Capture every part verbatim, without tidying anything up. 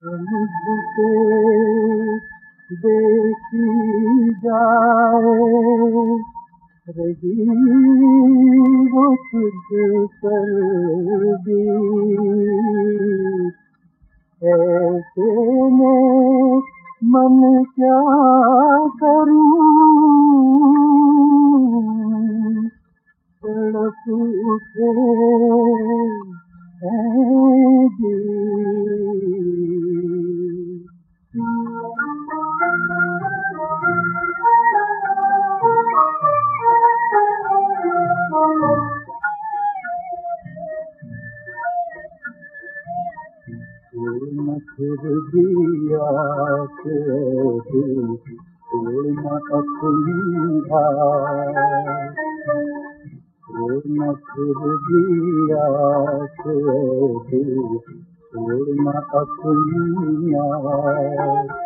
मुझसे देखी जाए रही वो तुझ पर भी, ऐसे में मन क्या करूं, तड़प उठे है दिल। न फिर दिया से दिल, न अपनी आस, न फिर दिया से दिल, न अपनी आस।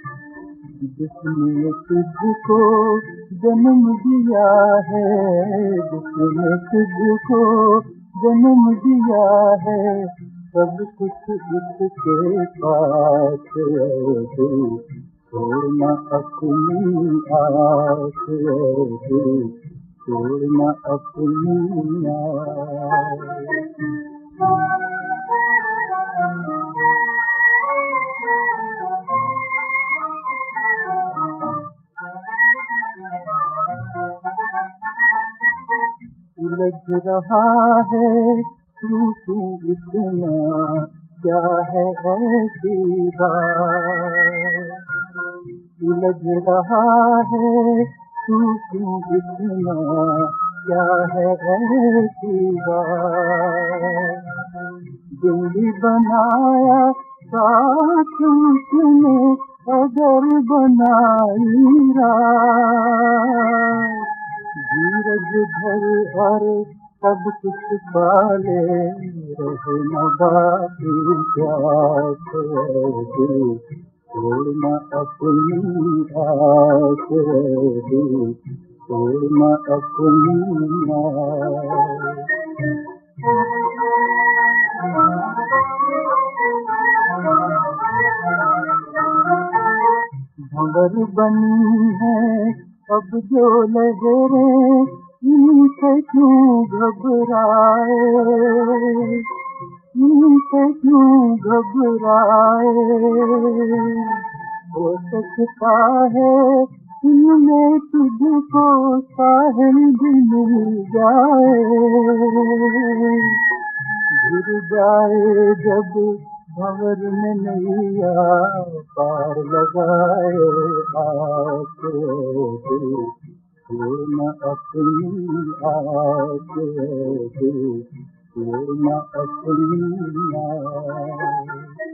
जिसने तुझको जन्म दिया है, जिसने तुझको जन्म दिया है, सब कुछ उसके पास है दिल, छोड़ना अपनी आस है दिल, छोड़ना अपनी आस। उलझ रहा है तू क्यों इतना, क्या है ऐसी बात, उलझ रहा है तू क्यों इतना, क्या है ऐसी बात। दिल बनाया साथ उसने अगर बनाई रात, धीरज धर और सब कुछ पाले रहे न बाकी प्यास दिल, छोड़ना अपनी आस दिल, छोड़ना अपनी आस। भंवर बनी है अब जो लहरें, इनसे क्यों घबराए, इनसे क्यों घबराए। हो सकता है इनमें तुझको साहिल भी मिल जाए, गिर जाए जब भंवर में नैया पार लगाए आस दिल, छोड़ना अपनी आस दिल, छोड़ना अपनी आस।